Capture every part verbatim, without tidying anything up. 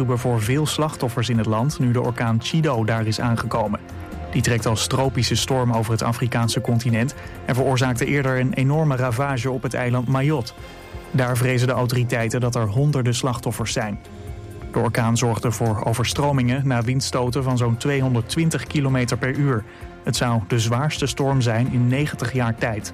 waarschuwen voor veel slachtoffers in het land nu de orkaan Chido daar is aangekomen. Die trekt als tropische storm over het Afrikaanse continent en veroorzaakte eerder een enorme ravage op het eiland Mayotte. Daar vrezen de autoriteiten dat er honderden slachtoffers zijn. De orkaan zorgde voor overstromingen na windstoten van zo'n tweehonderdtwintig kilometer per uur. Het zou de zwaarste storm zijn in negentig jaar tijd.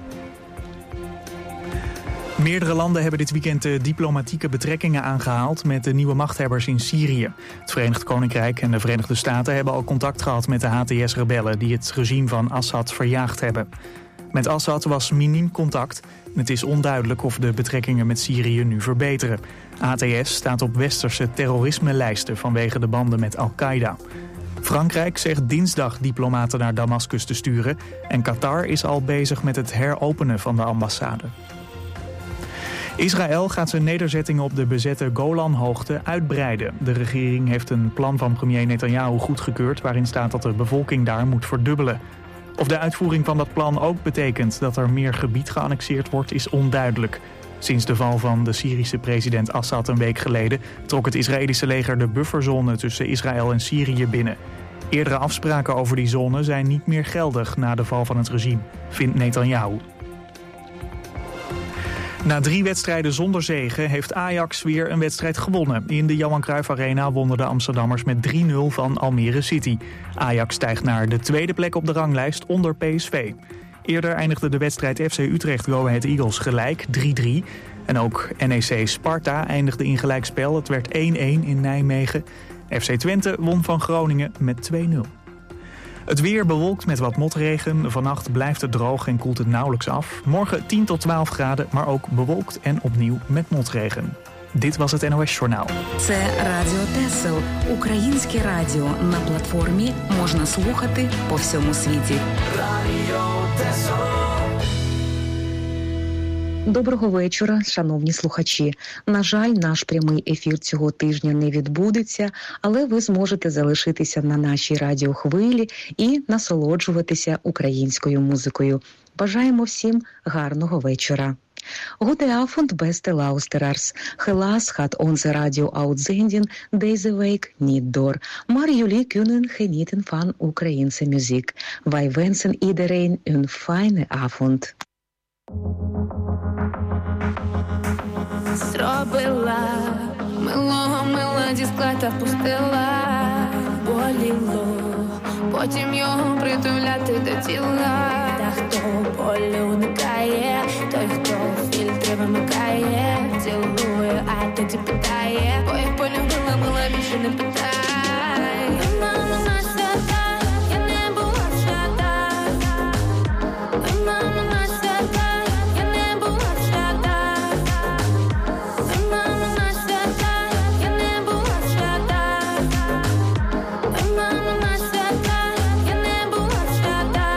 Meerdere landen hebben dit weekend de diplomatieke betrekkingen aangehaald met de nieuwe machthebbers in Syrië. Het Verenigd Koninkrijk en de Verenigde Staten hebben al contact gehad met de H T S-rebellen die het regime van Assad verjaagd hebben. Met Assad was miniem contact en het is onduidelijk of de betrekkingen met Syrië nu verbeteren. H T S staat op westerse terrorisme-lijsten vanwege de banden met Al-Qaeda. Frankrijk zegt dinsdag diplomaten naar Damascus te sturen en Qatar is al bezig met het heropenen van de ambassade. Israël gaat zijn nederzettingen op de bezette Golanhoogte uitbreiden. De regering heeft een plan van premier Netanyahu goedgekeurd waarin staat dat de bevolking daar moet verdubbelen. Of de uitvoering van dat plan ook betekent dat er meer gebied geannexeerd wordt is onduidelijk. Sinds de val van de Syrische president Assad een week geleden trok het Israëlische leger de bufferzone tussen Israël en Syrië binnen. Eerdere afspraken over die zone zijn niet meer geldig na de val van het regime, vindt Netanyahu. Na drie wedstrijden zonder zege heeft Ajax weer een wedstrijd gewonnen. In de Johan Cruijff Arena wonnen de Amsterdammers met drie nul van Almere City. Ajax stijgt naar de tweede plek op de ranglijst onder P S V. Eerder eindigde de wedstrijd F C Utrecht Go Ahead Eagles gelijk drie drie. En ook N E C Sparta eindigde in gelijkspel. Het werd één één in Nijmegen. F C Twente won van Groningen met twee nul. Het weer bewolkt met wat motregen. Vannacht blijft het droog en koelt het nauwelijks af. Morgen tien tot twaalf graden, maar ook bewolkt en opnieuw met motregen. Dit was het N O S-journaal. Це Радіо Тесел. Українське радіо. На платформі можна слухати по всьому світі. Радіо Тесел. Доброго вечора, шановні слухачі. На жаль, наш прямий ефір цього тижня не відбудеться, але ви зможете залишитися на нашій радіохвилі і насолоджуватися українською музикою. Бажаємо всім гарного вечора. Gute Abend, beste luisteraars. Helaas gaat onze radio-uitzending deze week niet door, maar jullie kunnen genieten van Oekraïense muziek. Wij wensen iedereen een fijne avond. Зробила милого мила зі скла та пустила, боліло, потім його притуляти до тіла. Та хто болю уникає, той хто фільтри вимикає, цілує, а тоді питає, бо як полюбила, мила більше не питай. Мама на свята, я не була свята. Мама на свята, я не була свята. Мама на свята, я не була свята. Мама на свята, я не була свята.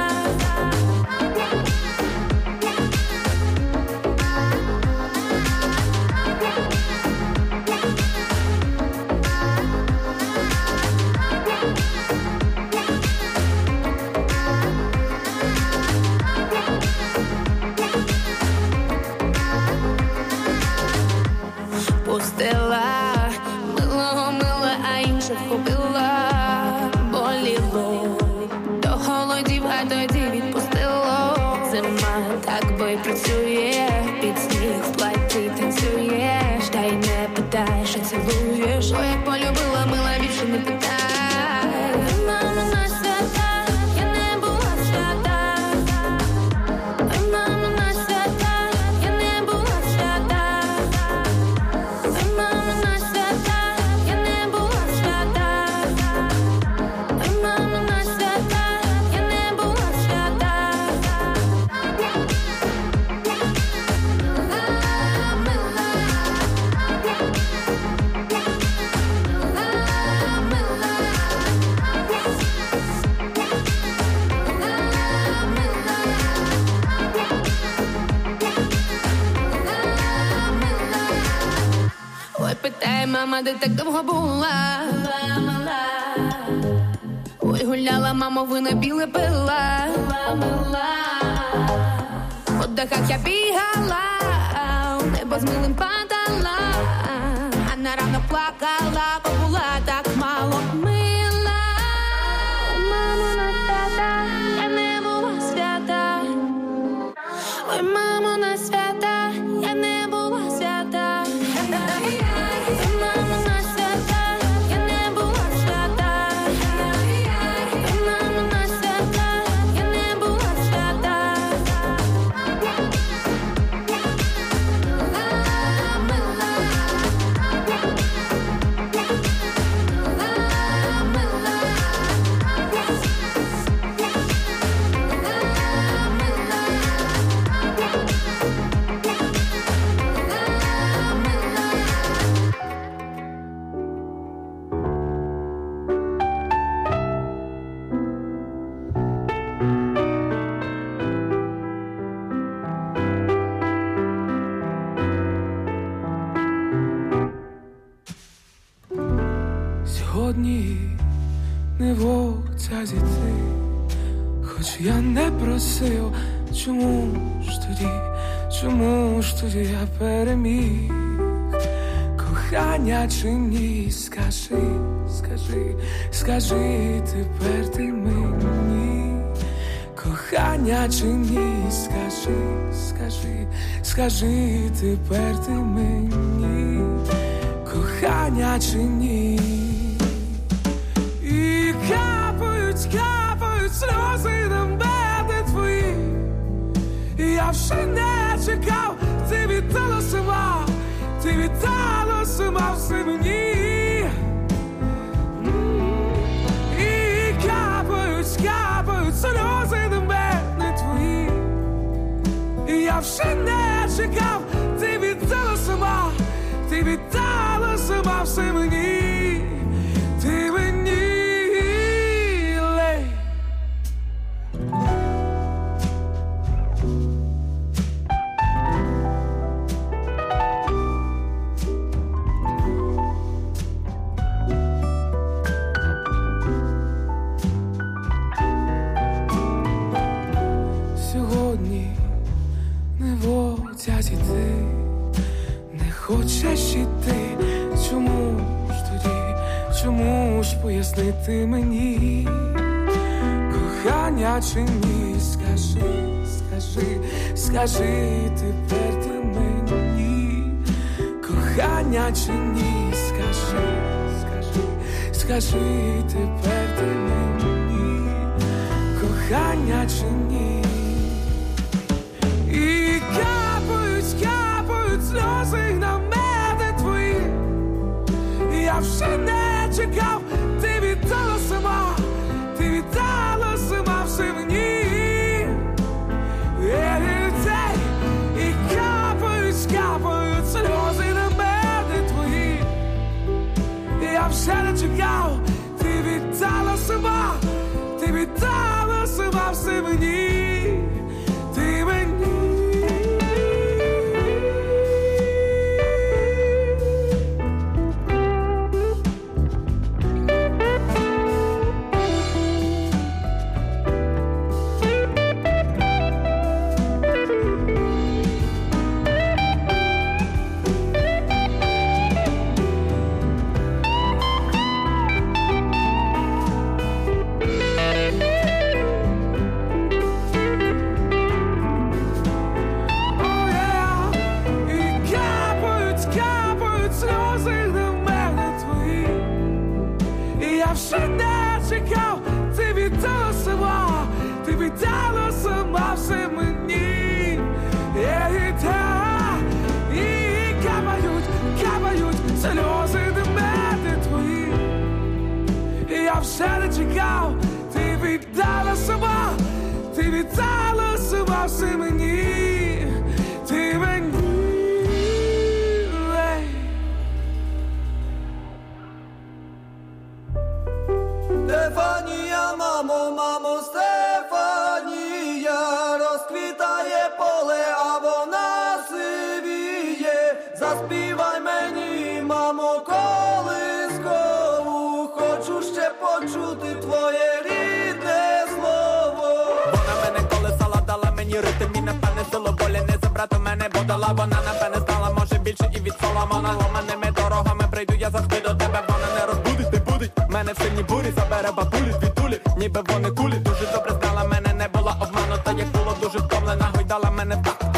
Пустила, милого мила, а інше вхопила. Боліло, до холодів, а тоді відпустило. Зима так бой працює, під сніг в платі танцюєш. Та й не питаєш, а цілуєш. О, як полюбила, мила більше не питай. Мама на свята, я не була свята. Мама на свята, я не була свята. Мама на свята, я не була свята. Мама на свята, я не була свята. Ой, питає мама, де так довго була? Ой, гуляла, мамо, вино біле пила. По дахах я бігала, у небо з милим падала, а на ранок плакала, бо була Сьогодні не вовця зійти, хоч я не просив. Чому ж тоді, чому ж тоді я переміг? Кохання чи ні? Скажи, скажи, скажи тепер ти мені. Кохання чи ні? Скажи, скажи, скажи тепер ти мені. Кохання чи ні? І капають, капають сльози на мене твої. Я вже не чекав, ти віддала сама, ти віддала сама все мені. І капають, капають сльози на мене твої. Я вже не чекав, ти віддала сама, ти віддала сама все мені. Ти мені лей. Сьогодні не вовця зійти, не хочеш іти. Чому ж тоді, чому ж пояснити мені? Кохання чи ні? Скажи, скажи, скажи тепер ти мені. Кохання чи ні? Скажи, скажи, скажи тепер ти мені. Кохання чи ні? І капають, капають сльози на мене твої. Я вже не чекав, ти віддала сама, ти віддала сама все мені. І капають, капають сльози на мене твої. Я вже не чекав, ти віддала сама, ти віддала сама все мені. Ти мені. Вже не чекав, ти віддала сама, ти віддала сама все мені, ти мені. Стефанія, мамо, мамо, Стефанія, розквітає поле, а вона сивіє. Заспівай мені, мамо, колискову, хочу ще почути твоє рідне слово. Вона мене колесала, дала мені ритм і напевне силу волі не забрати в мене, бо дала вона напевне знала, може більше і від Соломона. Ломаними дорогами прийду я завжди до тебе, вона не розбудить, не будить мене в сильній бурі, забере бабулі звідтулі, ніби вони кулі. Дуже добре знала мене, не була обманута, як було дуже втомлена, гойдала мене в так.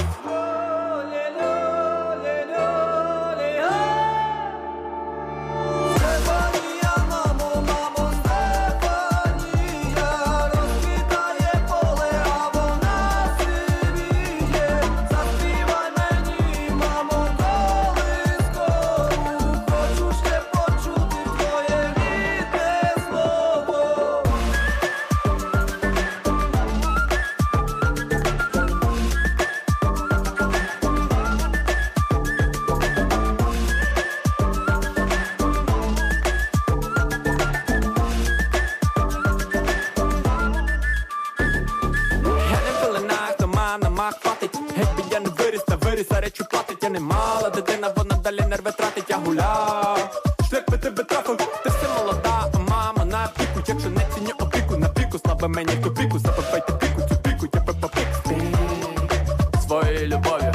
Речі платить, я не мала дитина, вона далі нерви тратить, я гуляв. Шлях би тебе трафив, ти все молода. якщо не ціню опіку, на піку, слава мені в тупіку, забивайте піку, цю піку, я пепа пік, стій своєю любов'ю.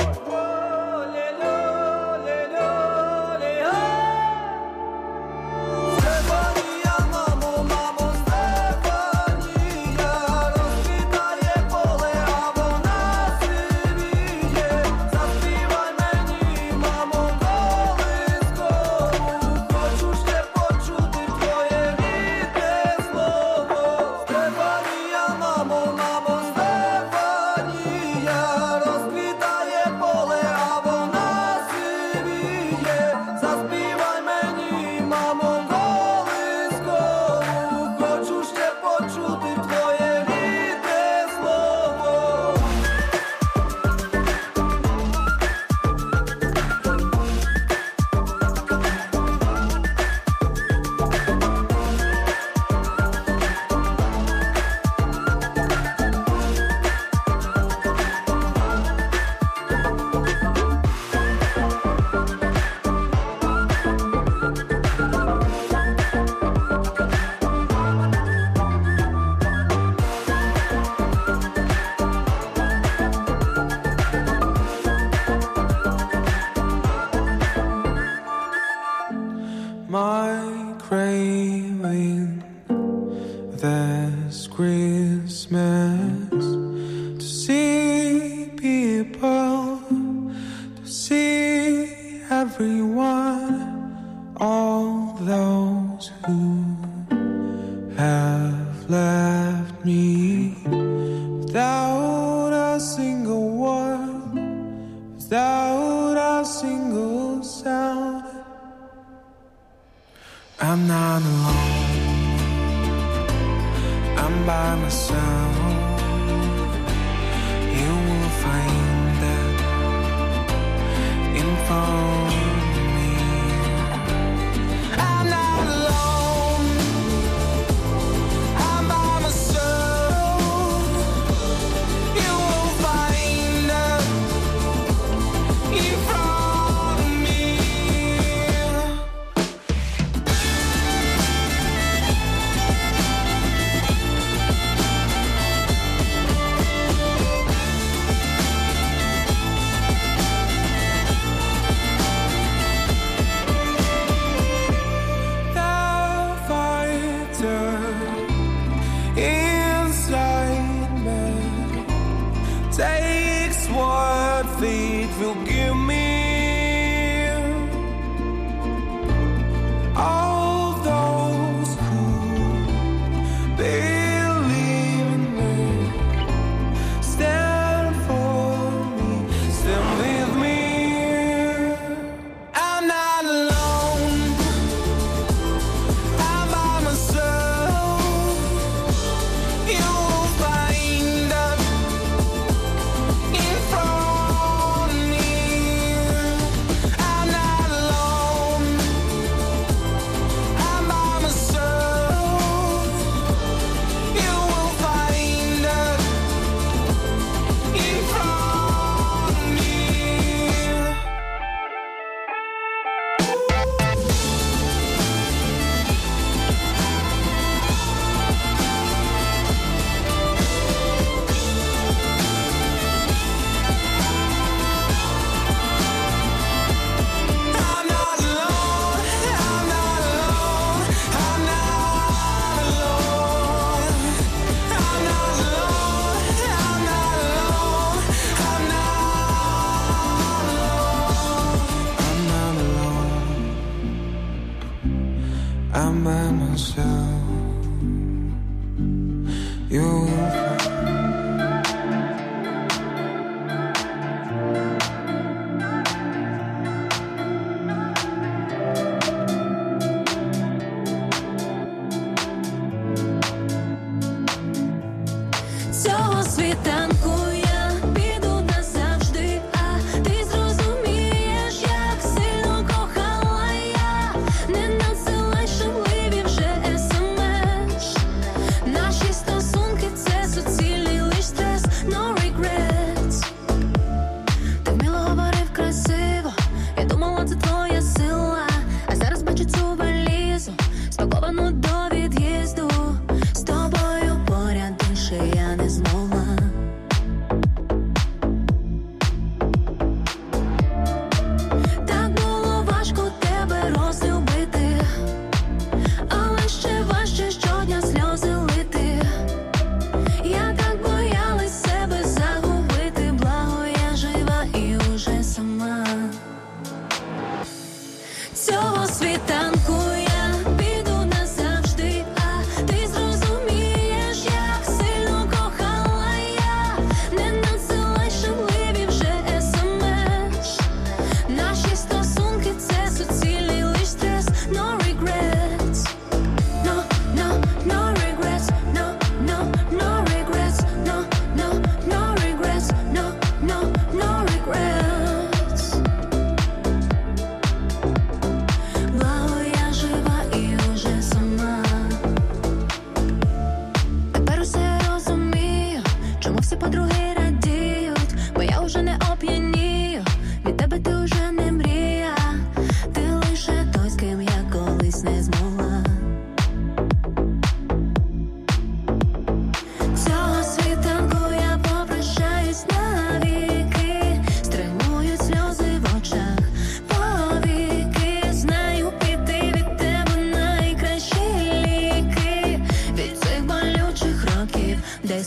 Спаковану до від'їзду.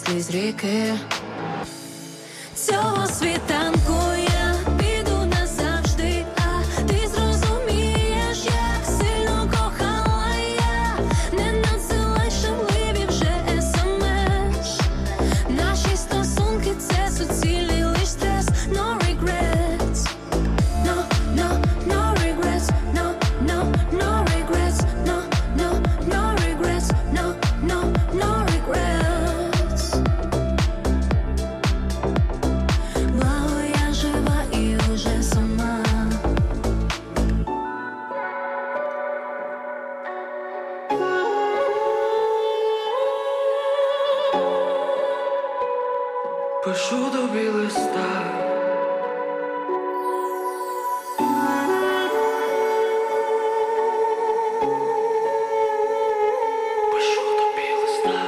крізь ріки. Цього світанку я піду назавжди, а ти зрозумієш, як сильно кохала я. Не надсилай шумливі вже смс. Наші стосунки – це суцільний лиш стрес. No regrets, no, no, no regrets, no, no, no regrets, no, no, no regrets, no, no, no regrets. Благо я жива і вже сама. Пишу тобі листа. Пишу тобі листа.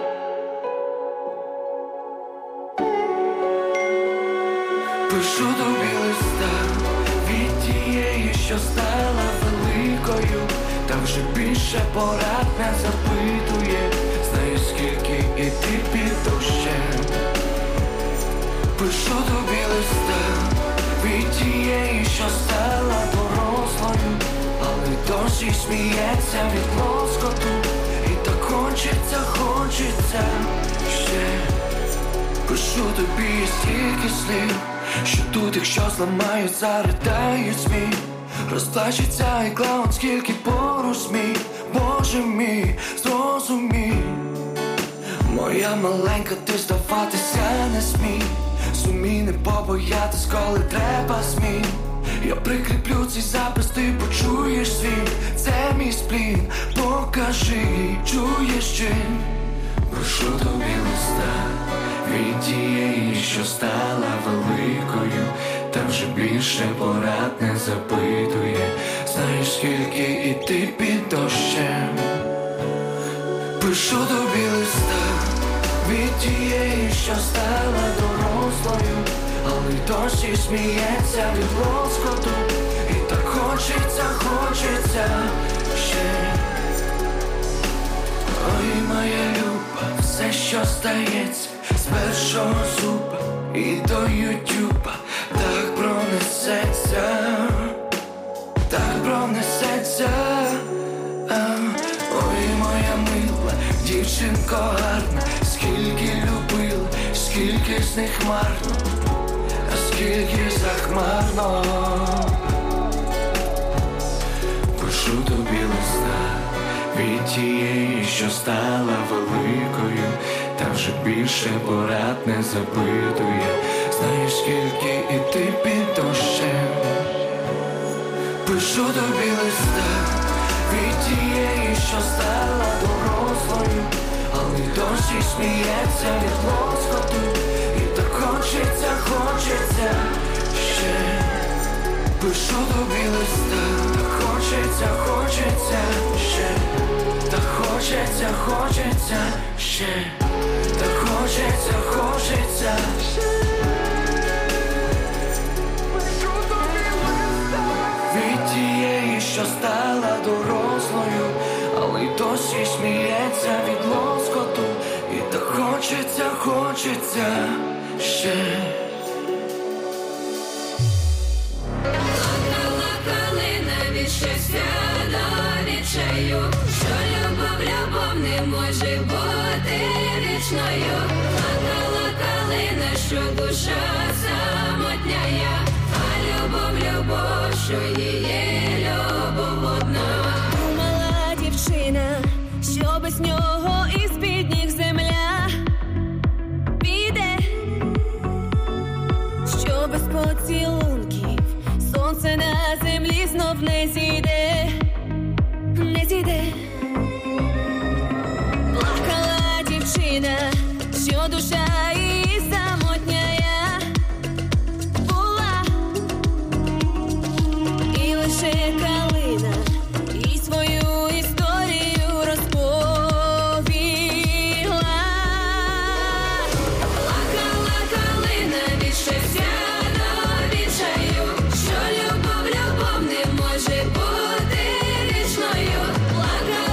Пишу тобі листа від тієї, що стала великою, та вже більше порад не запитує. Знаю, скільки іти під дощем. Пишу тобі листа від тієї, що стала дорослою, але досі сміється від лоскоту. І так хочеться, хочеться ще. Пишу тобі стільки слів, що тут, якщо зламають, заридають сміх. Розплачеться і клаун, скільки поруч сміх. Боже мій, зрозумій, моя маленька, ти здаватися не смій. Зумій не побоятись, коли треба змін. Я прикріплю цей запис, ти почуєш світ. Це мій сплін, покажи їй, чуєш чи? Прошу тобі листа від тієї, що стала великою, та вже більше порад не запитує. Знаєш, скільки іти під дощем. Пишу тобі листа від тієї, що стала дорослою, але й досі сміється від лоскоту. І так хочеться, хочеться ще. Ой, моя люба, все, що стається з першого зуба і до ютюба, так пронесеться, так пронесеться. А, ой, моя мила, дівчинко гарна, скільки любила, скільки з них марно, а скільки захмарно. Пишу тобі листа від тієї, що стала великою, та вже більше порад не запитує. Знаєш, скільки іти під дощем. Пишу тобі листа від тієї, що стала дорослою, але й досі сміється від лоскоту. І так хочеться, хочеться ще. Пишу тобі листа, так хочеться, хочеться ще. Так хочеться, хочеться ще. Так хочеться, хочеться ще. Пишу тобі листа від тієї, що стала дорослою, але й досі сміється від лоскоту. І так хочеться, хочеться ще. Плакала калина від щастя до відчаю, що любов, любов не може бути вічною. Плакала калина, що душа самотняя, а любов, любов, що її любов одна. Думала дівчина, що без нього із-під ніг земля піде, що без поцілунків сонце на землі знов не зійде, не зійде. Плакала дівчина, що душа її самотняя була, і лише калина і свою історію розповіла. Плакала калина від щастя до відчаю, що любов, любов не може бути вічною. Плакала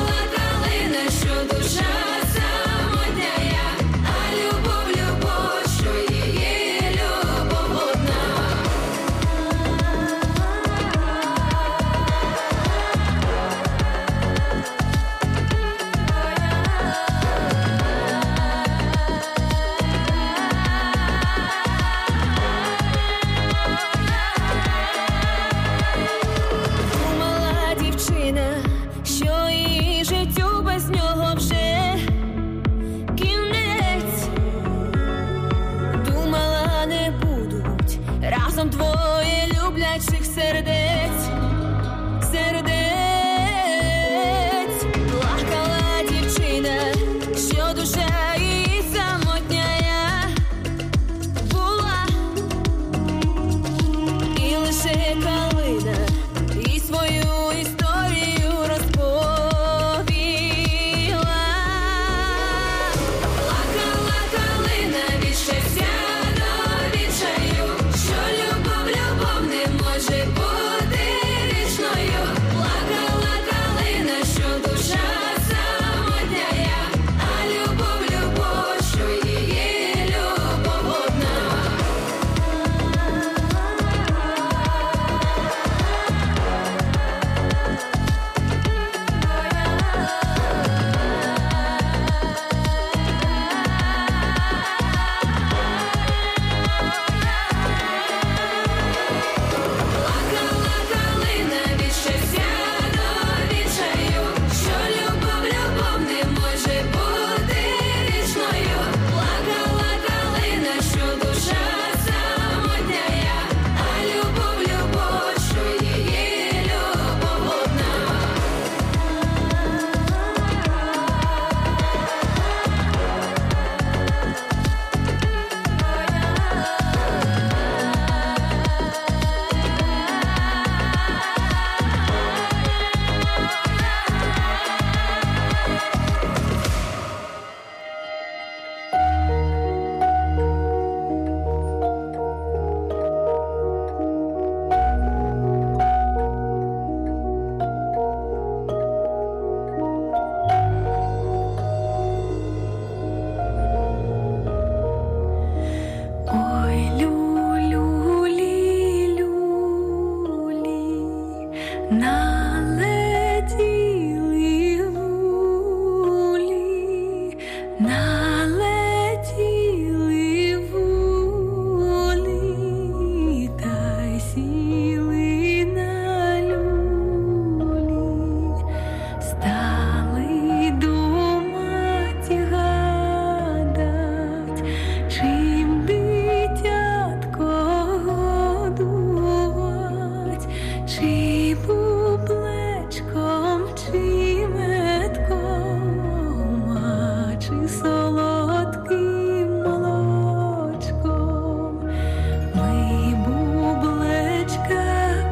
чи солодким молочком. Ми бублечка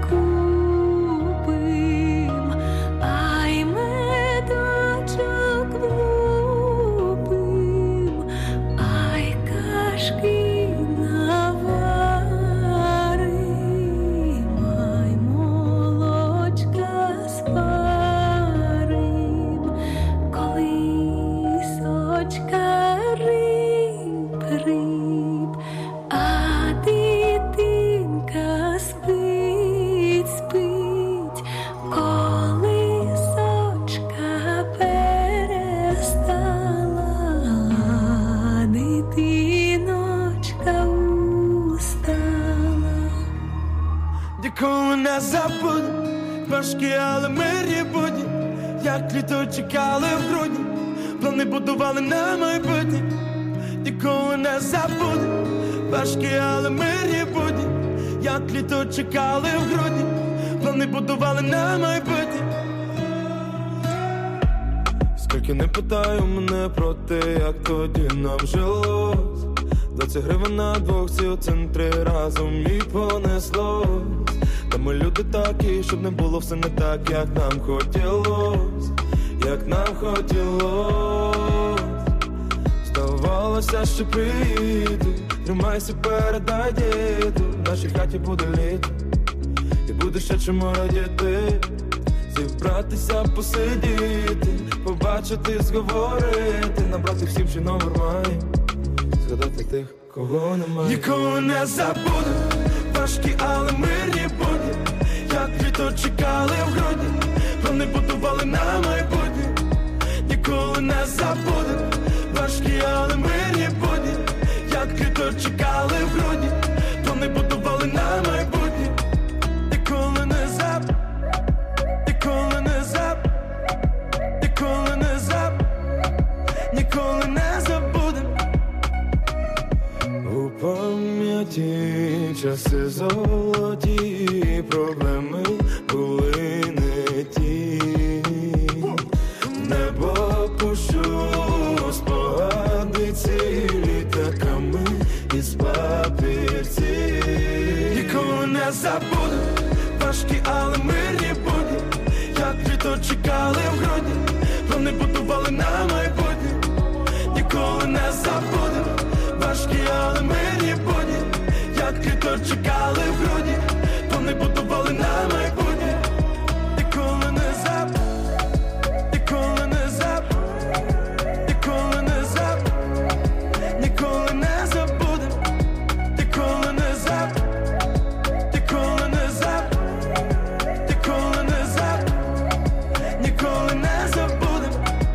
купим, а й медочок влупим, а й кашки наварим, а й молочка сварим, колисочка риб-риб, а дитинка спить, спить, колисочка перестала, а дитиночка устала. Ніколи не забуду важкі, але мирні будні, як літо чекали в грудні, плани будували на майбутнє. Ніколи не забуду важкі, але мирні будні, як літо чекали в грудні, плани будували на майбутнє. Скільки не питаю мене про те, як тоді нам жилось, двадцять гривень на двох, ці у центрі разом і понеслось. Та ми люди такі, щоб не було все не так, як нам хотілось, як нам хотілось. Здавалося, що приїду, тримайся, передай діду, в нашій хаті буде літо, і буде ще чому радіти. Зібратися, посидіти, побачити, зговорити, набрати всім, що номер має, згадати тих, кого немає. Ніколи не забуду важкі, але мирні будні, як літо чекали в грудні, плани будували на майбутнє. Ніколи не забуду важкі, але мирні будні, як літо чекали в грудні, плани будували на майбутнє. Ніколи не забуду, ніколи не забуду, ніколи не забуду, ніколи не забудем. У пам'яті часи золоті, проблеми були не ті. Небо пущу спогади цілі літаками із папірці. Ніколи не забуду важкі, але мирні будні, як літо чекали в грудні, плани будували на майбутнє. Ніколи не забуду важкі, але мирні будні, як літо чекали в грудні, плани будували на майбутнє. Ніколи не забуду, ніколи не забуду, ніколи не забуду, ніколи не забудем, ніколи не забуду, ніколи не забуду, ніколи не забуду, ніколи не забудем.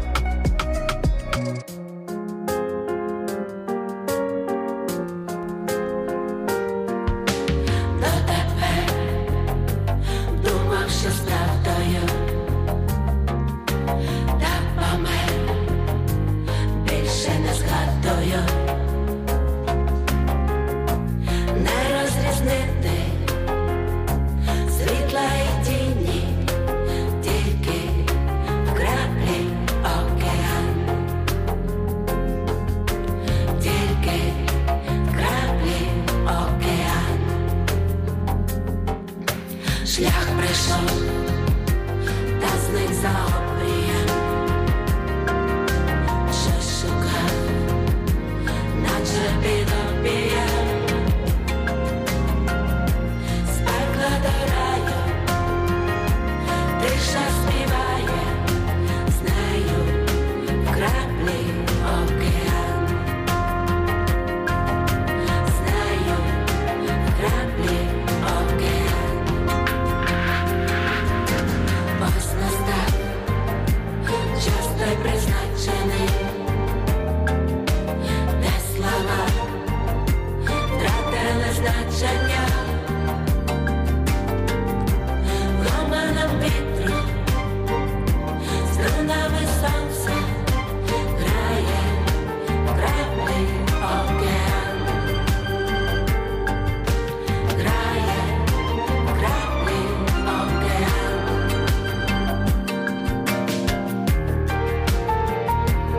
Думав, що з правдою, та помер, більше не згадую. Не розрізнити світла і тіні, тільки в краплі океан, тільки в краплі океан. Шлях прийшов, та зник за обрієм, що шукав, наче під обієм. З пекла до раю, тиша співає, з нею в краплі океан, з нею в краплі океан. Ось настав час той призначений, де слова втратили значення. Гомоном вітру, струнами сонця грає в краплі океан, грає в краплі океан.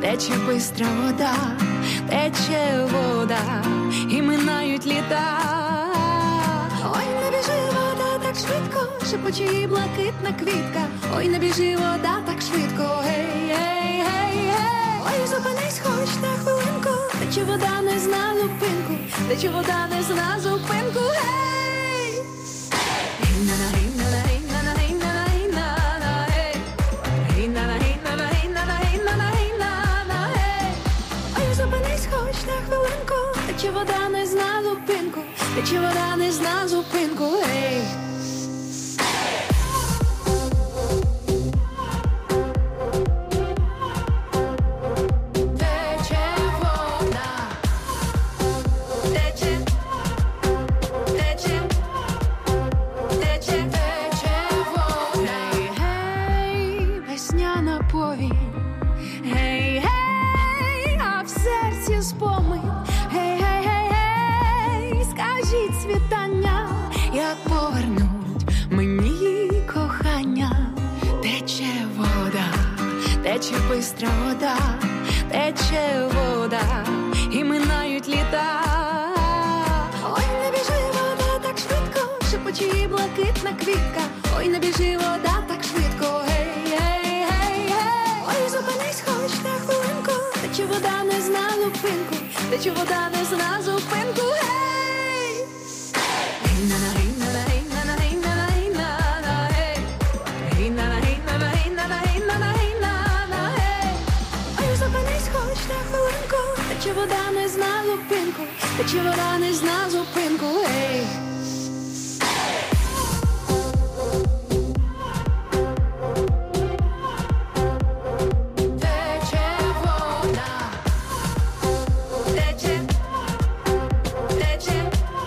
тече бистра вода, тече вода, і минають літа. Ой, не біжи, вода так швидко, шепоче її блакитна квітка. Ой, не біжи, вода так швидко, гей, гей, гей, гей. Ой, зупинись хоч на хвилинку, тече вода не зна зупинку, тече вода не зна зупинку, гей. Гей-на-на, гей-на-на, гей-на-на, гей-на-на, гей-на-на, гей. Гей-на-на, гей-на-на, гей-на-на, гей-на-на, гей-на-на, гей. Ой, зупинись хоч на хвилинку, тече вода не зна зупинку, тече вода не зна зупинку, гей. Як повернуть мені кохання, тече вода, тече бистра вода, тече вода, і минають літа. Ой, не біжи, вода так швидко, шепоче її блакитна квітка. Ой, не біжи, вода так швидко, гей, гей, гей, гей. Ой, зупинись хоч на хвилинку, тече вода не зна зупинку, тече вода не зна зупинку, гей. Тече вода не зна зупинку, тече вода не зна зупинку, ей. Тече вода, тече, тече,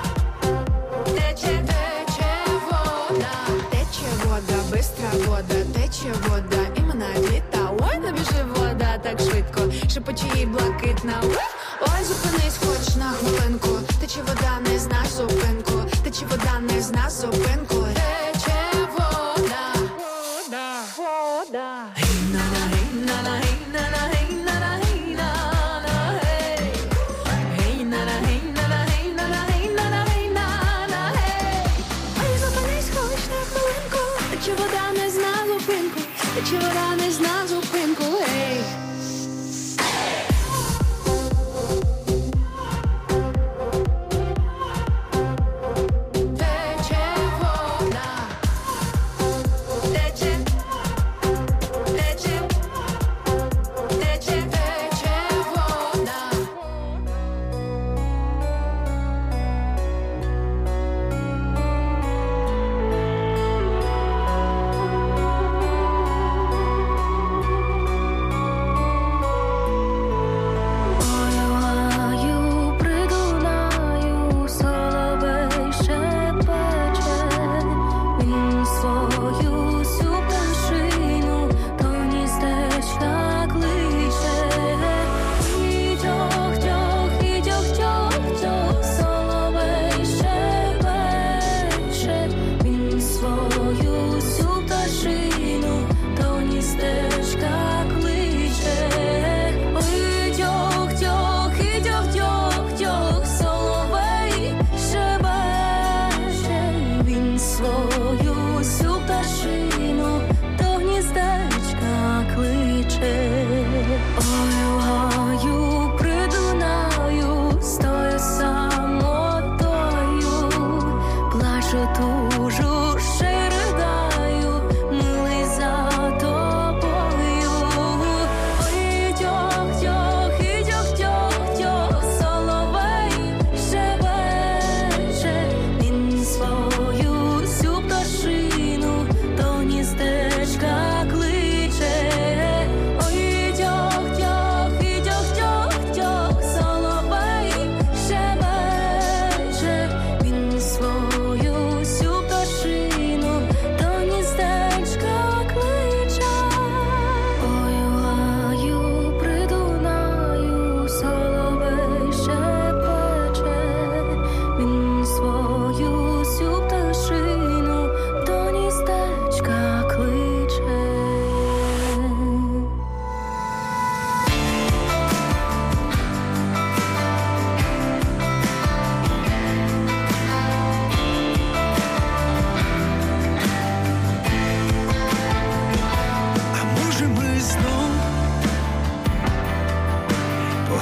тече, тече вода, тече вода, бистра вода, тече вода, і минають літа. Ой, не біжи, вода так швидко, шепоче їй блакитна. Ой, зупинись хоч на хвилинку, тече вода не зна зупинку, тече вода не зна зупинку, тече вода, вода, вода. Гей-на-на, гей-на-на, гей-на-на, гей-на-на, гей-на-на, гей. Гей-на-на, гей-на-на, гей-на-на, гей-на-на, гей-на-на, гей. Ой, зупинись хоч на хвилинку, тече вода не зна зупинку, тече вода не зна зупинку, гей.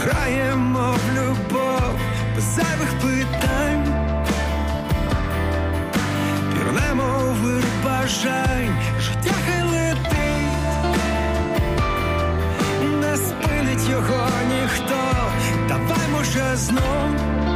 граємо в любов без зайвих питань, пірнемо у вир бажань, життя хай летить, не спинить його ніхто, давай, може, знов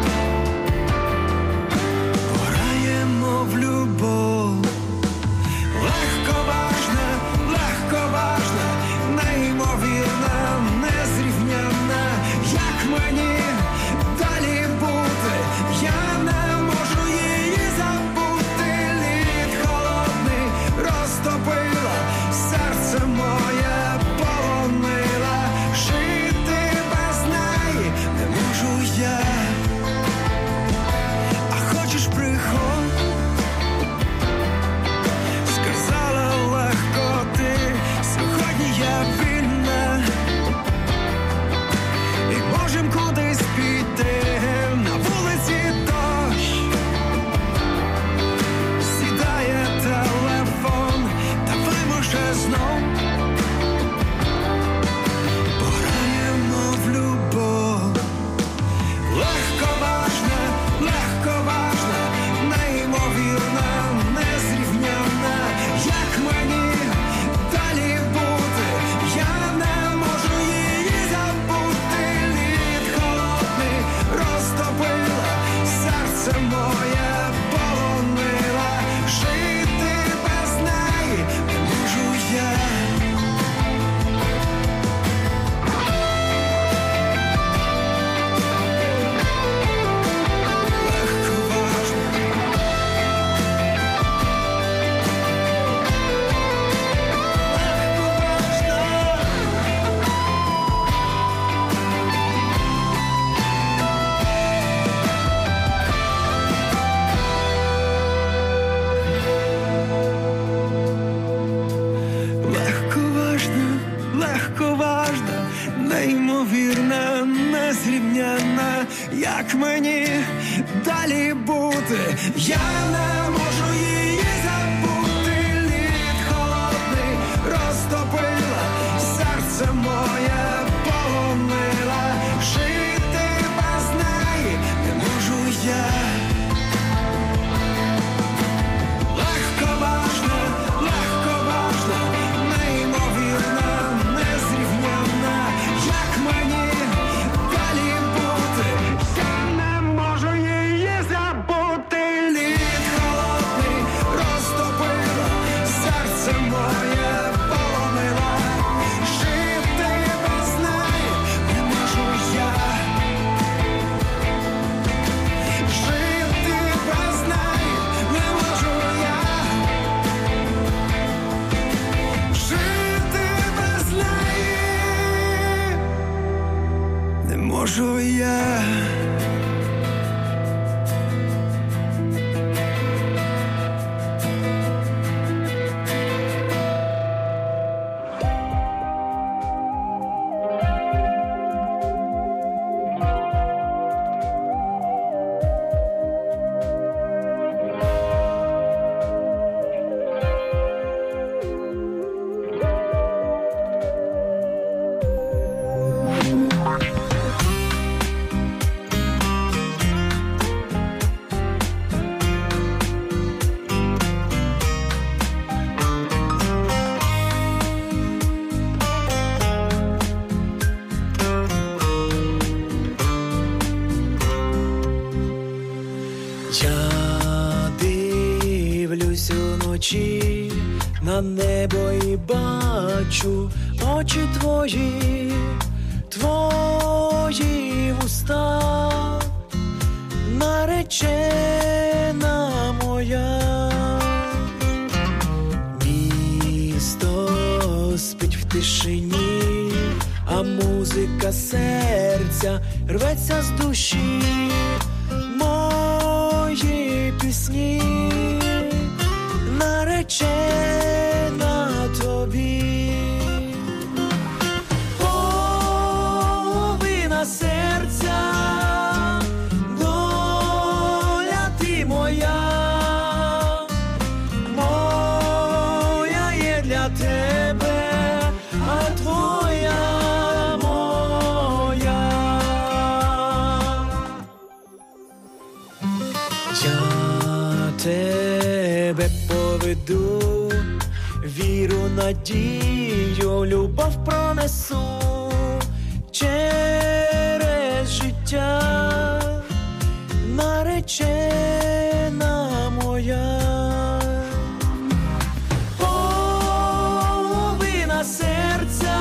граємо в любов. Легковажна, легковажна, неймовірна, незрівняна, як мені далі бути, я не можу її забути, лід холодний розтопила, серце моє полонила, жити без неї не можу я, а хочеш приходь, сказала легко ти, сьогодні я вільна, і можем кудись піти, на вулиці дощ, сідає телефон, давай, може, знов пограємо в любов. Легковажна, легковажна, неймовірна, незрівняна, як мені далі бути, я не можу її забути, лід холодний розтопила, серце моє полонила, жити без неї не можу я. Легковажна, легковажна, неймовірна, незрівняна, як мені далі бути, я не можу її забути, лід холодний розтопила, серце моє полонила, жити без неї не можу я. Легковажна, легковажна, неймовірна, незрівняна, як мені далі бути, я не можу її забути, лід холодний розтопила, серце моє полонила, жити без неї не можу я, жити без неї не можу я, жити без неї не можу я. Я дивлюсь уночі на небо і бачу очі твої, твої вуста, наречена моя. Місто спить в тишині, а музика серця рветься з душі. Мої пісні наречена тобі, половина серця, доля ти моя, моя є для тебе, а твоя моя. віру, надію, любов пронесу через життя, наречена моя. Половина серця,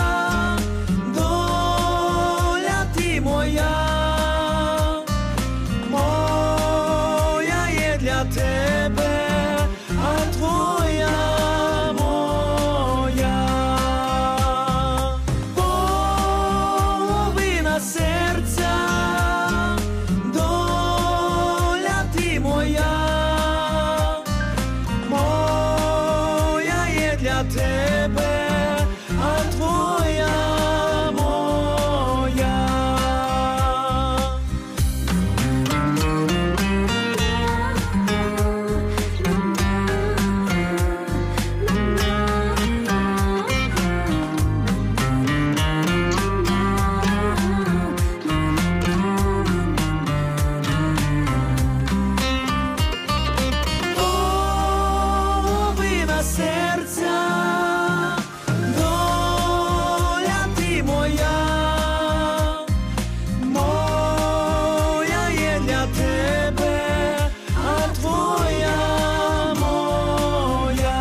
доля ти моя, моя є для тебе, а твоя моя. Половина серця, доля ти моя, моя є для тебе, а твоя моя. Половина серця, доля ти моя, моя є для тебе, а твоя моя.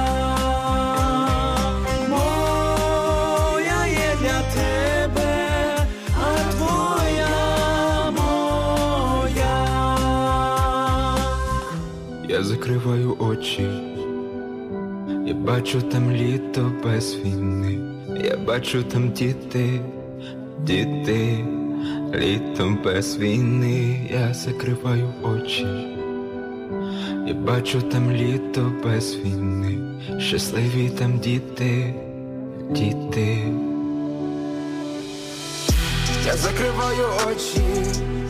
Моя є для тебе, а твоя моя. Я закриваю очі, я бачу там літо без війни, я бачу там діти, діти, літом без війни. Я закриваю очі, я бачу там літо без війни, щасливі там діти, діти. Я закриваю очі,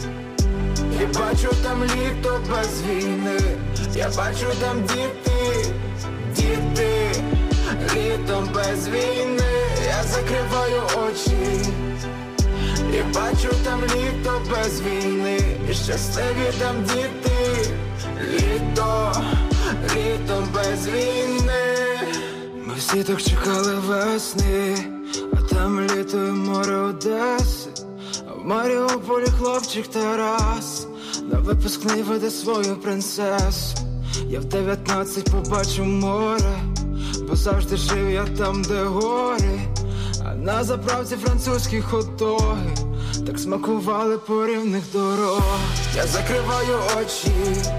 я бачу там літо без війни, я бачу там діти, діти, літом без війни. Я закриваю очі, і бачу там літо без війни, і щасливі там діти, літо, літом без війни. Ми всі так чекали весни, а там літо і море Одеси, а в Маріуполі хлопчик Тарас на випускний веде свою принцесу. Я в дев'ятнадцять побачив море, бо завжди жив я там, де гори, а на заправці французькі хот-доги так смакували по рівних дорог. Я закриваю очі,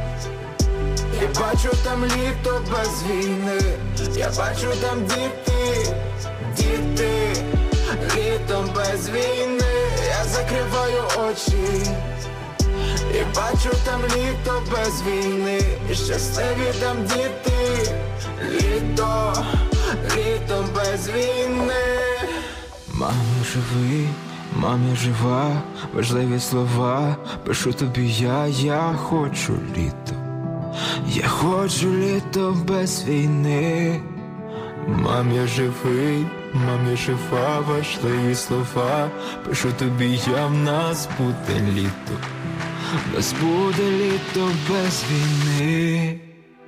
і бачу там літо без війни, я бачу там діти, діти, літом без війни. Я закриваю очі, і бачу там літо без війни, і щасливі там діти, літо, літом без війни. Мамо, живий, мамі жива, важливі слова пишу тобі я, я хочу літо, я хочу літо без війни. Мам, я живий, мам, я жива, важливі слова пишу тобі я, в нас буде літо, в нас буде літо без війни.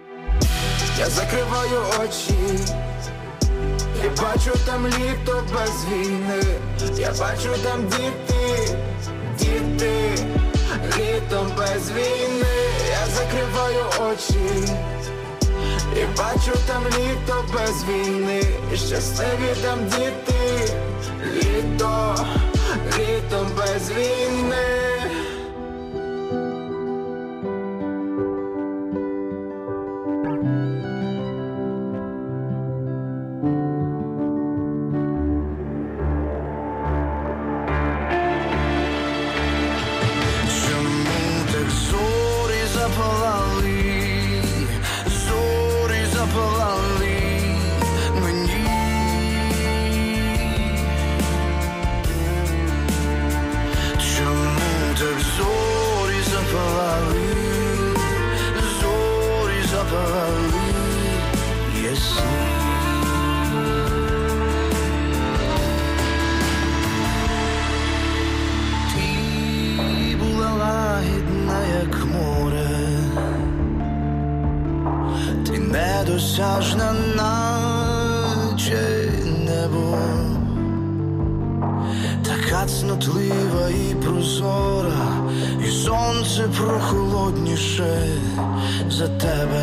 Я закриваю очі, і бачу там літо без війни, я бачу там діти, діти, літом без війни. Я закриваю очі, і бачу там літо без війни, і щасливі там діти, літо, літом без війни. Недосяжна нам. Ріка цнотлива і прозора, і сонце прохолодніше за тебе.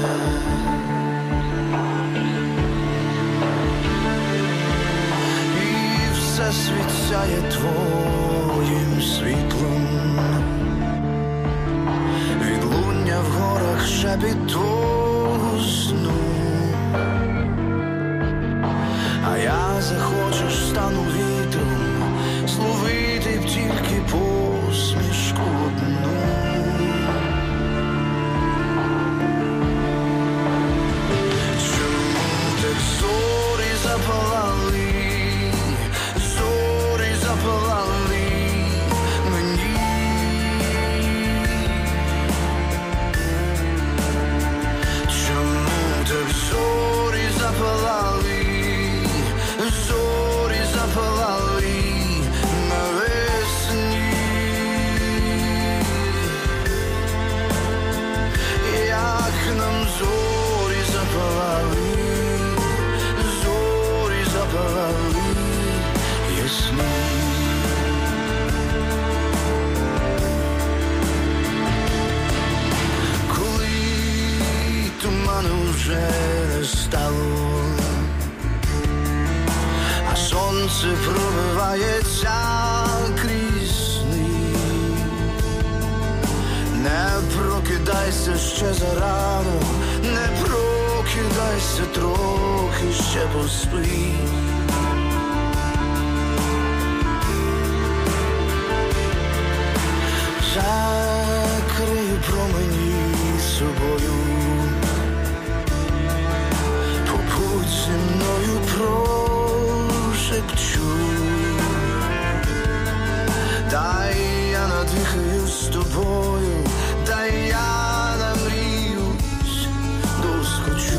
І все світ сяє твоїм світлом, відлуння в горах шепіт твого сну. А я захочеш, стану вітром, зловити б тільки посмішку одну. Чому так зорі запалали, зорі запалали мені? Чому так зорі запалали, зорі запалали навесні? Як нам зорі запалали, зорі запалали ясні. Коли туману вже не стало, а сонце пробивається крізь сни, не прокидайся ще зарано, не прокидайся трохи, ще поспи. Закрию промені собою, побудь зі мною, прошепчу. Дай я надихаю з тобою, дай я намріюсь, доскочу.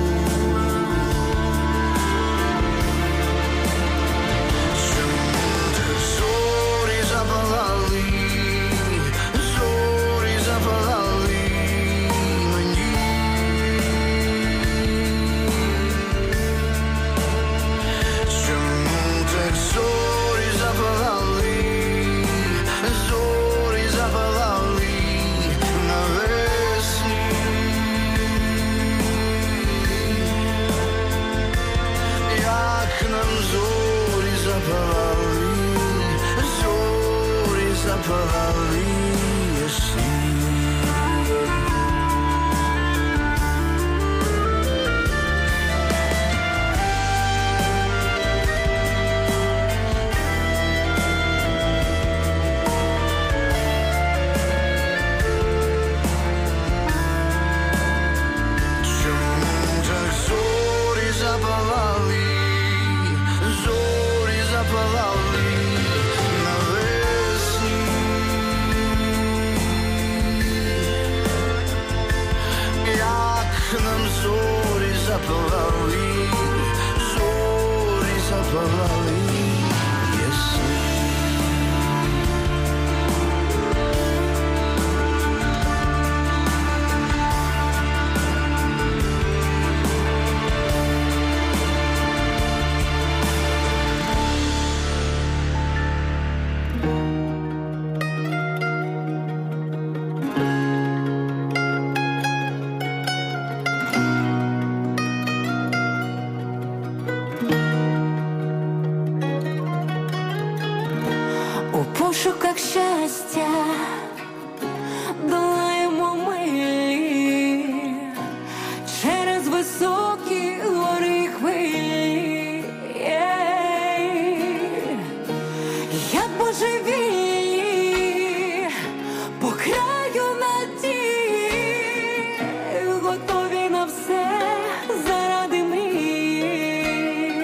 Чому так зорі запалали, зорі запалали мені? Чому так зорі запалали, зорі запалали навесні? Як нам зорі запалали, зорі запалали ясні. Чому так зорі запалали, зорі запалали навесні? Як нам зорі запалали, зорі запалали ясні. У пошуках щастя долаємо милі через високі гори й хвилі. Як божевільні по краю надії, готові на все заради мрії.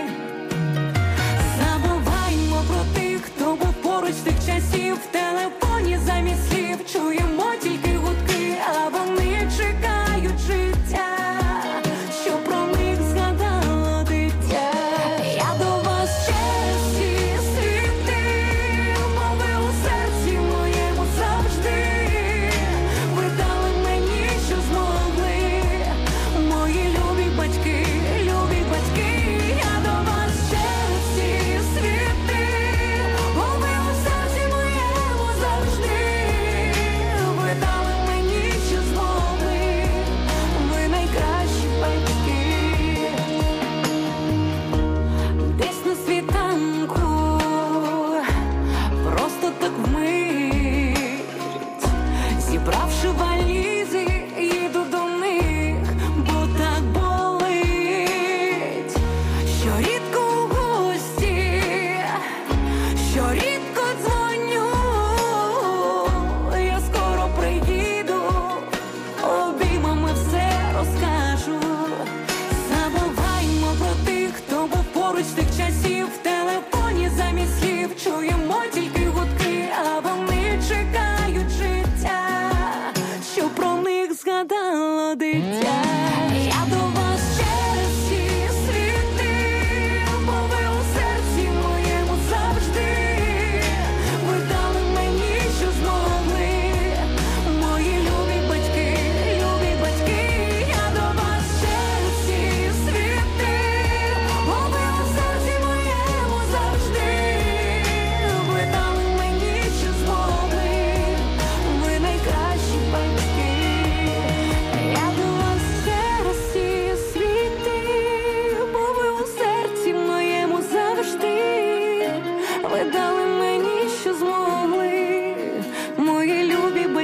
Забуваймо про тих, хто був поруч тих часів. В телефоні замість слів чуємо тільки гудки, а вони чекають життя, що про них згадало дитя. Я до вас через всі світи, бо ви у серці моєму завжди. Ви дали мені, що змогли, мої любі батьки, любі батьки. Я до вас через всі світи, бо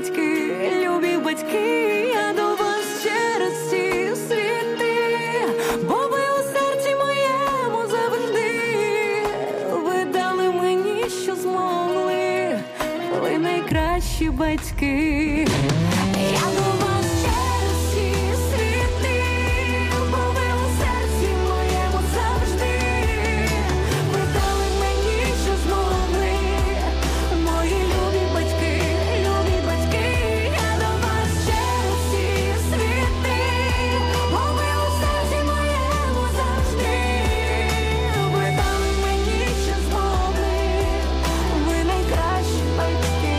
батьки, любі батьки, я до вас через всі світи, бо ви у серці моєму завжди, ви дали мені, що змогли, ви найкращі батьки. Я до вас через всі світи, бо ви у серці моєму завжди, ви дали мені, що змогли, мої любі батьки, любі батьки. Я до вас через всі світи, бо ви у серці моєму завжди, ви дали мені, що змогли, ви найкращі батьки.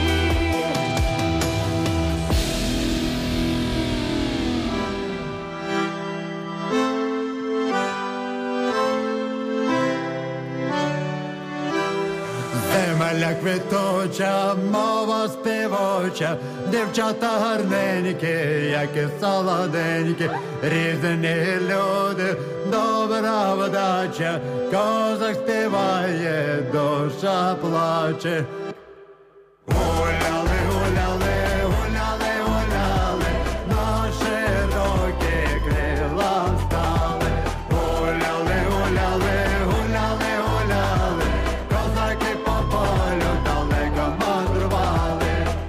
Земля квітуча, мова співоча, дівчата гарненькі, як і солоденькі, різні люди, добра вдача, козак співає, душа плаче. Гуляли, гуляли, гуляли, гуляли, на широкі крила встали. Гуляли, гуляли, гуляли, гуляли, козаки по полю далеко мандрували.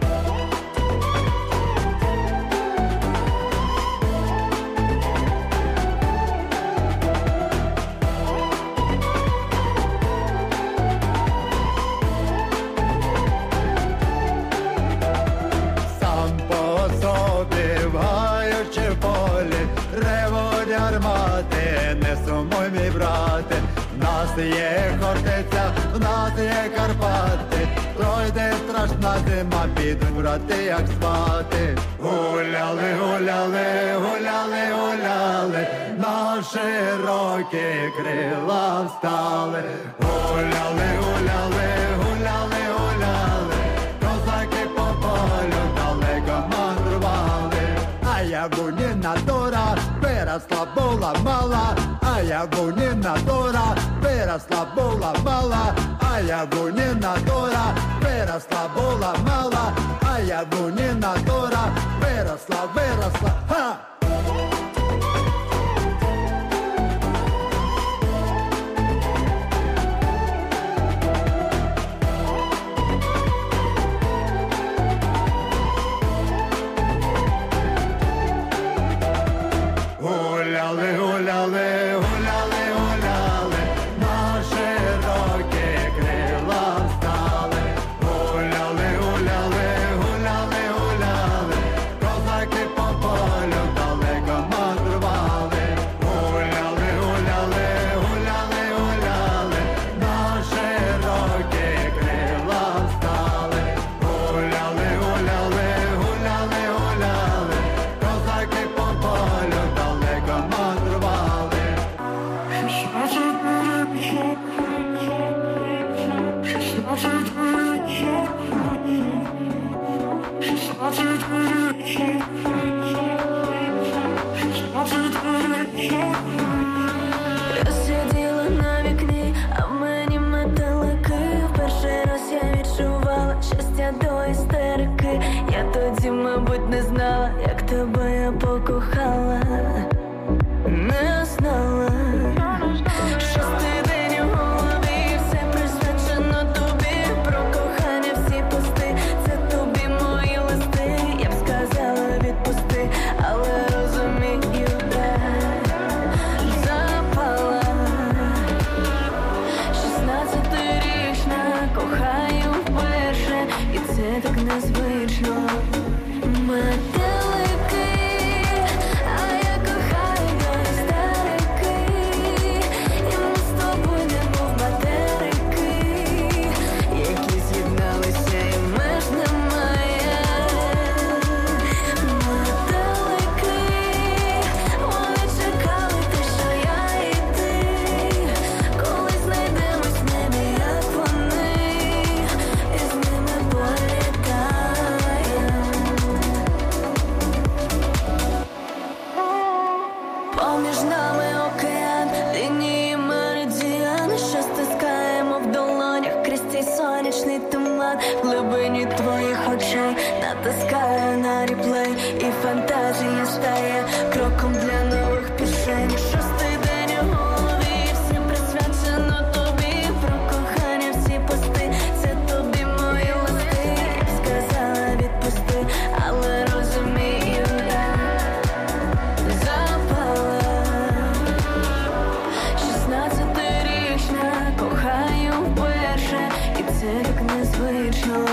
Сам по собі, вгаючи в полі, ревуть гармати, не сумуй, мій брате. В нас є Хортиця, в нас є Карпати, пройде страшна зима, підуть брати, як спати. Гуляли, гуляли, гуляли, гуляли, на широкі крила встали. Гуляли, гуляли, гуляли, гуляли, козаки по полю далеко мандрували. А яблуніна дора виросла, була мала, а яблуніна дора виросла, була мала, а яблуніна дора виросла, була мала, а яблуніна дора виросла, виросла, ха! Гуляли, гуляли, гуляли, гуляли, на широкі крила встали. Гуляли, гуляли, гуляли, гуляли, козаки по полю далеко мандрували. Гуляли, гуляли, гуляли, гуляли, на широкі крила встали. Гуляли, гуляли, гуляли, гуляли, козаки по полю далеко мандрували. Я сиділа на вікні, а в мені метелики. Перший раз я відчувала щастя до істерики. Я тоді, мабуть, не знала, як тебе я покохала. Не знала. Шостий день у голові, все присвячено тобі. Про кохання всі пости, це тобі мої листи. Я б сказала відпусти, але розумію, де запала. Шістнадцятирічна, кохаю вперше, і це так незвично. Метелики, а я кохаю до істерики. І ми з тобою немов материки, які з'єдналися і меж немає. Метелики, вони чекали те, що я і ти, коли знайдемось в небі, як вони, і з ними політаємо. Поміж нами океан, лінії меридіани, що стискаємо в долонях крізь цей сонячний туман. план в глибині твоїх очей, натискаю на реплей, і фантазія стає кроком для нових пісень. Шостий день у голові, все присвячено тобі, про кохання всі пости, це тобі мої листи. Сказала відпусти, але розумію, я запала. Шістнадцятирічна, кохаю вперше, і це як незвично.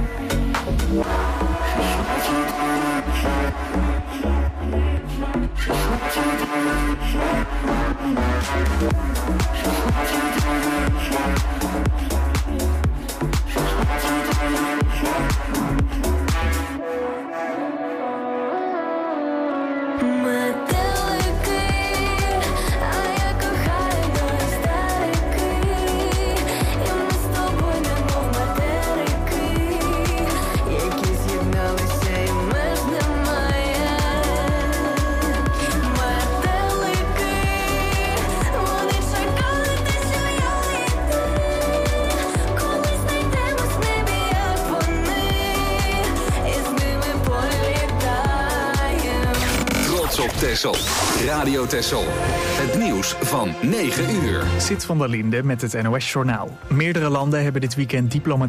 Метелики, а я кохаю до старики, і ми з тобою немов материки, які з'єдналися і меж немає. Метелики, вони чекали те, що я йду, коли знайдемось в небі, як вони, і з ними політаємо. Trots op Texel. Radio Texel. Het nieuws van negen uur. Sit van der Linde met het N O S-journaal. Meerdere landen hebben dit weekend diplomatiek